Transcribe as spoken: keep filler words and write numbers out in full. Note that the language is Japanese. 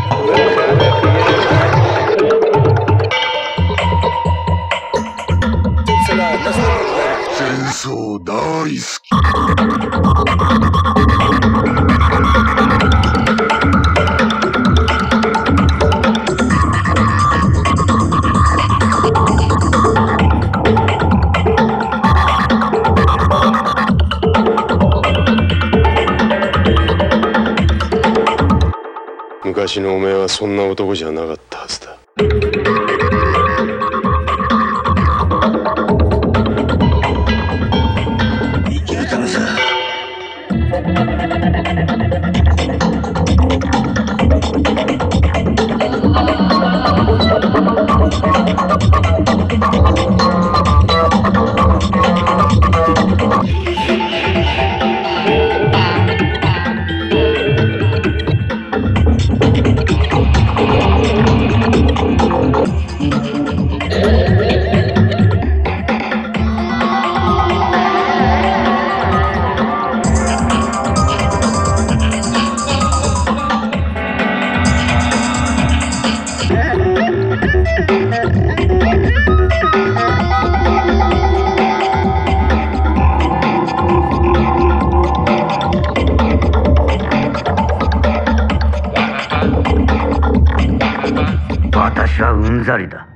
戦争大好き。昔のおめえはそんな男じゃなかったはずだ。 生きるためさ。私はうんざりだ。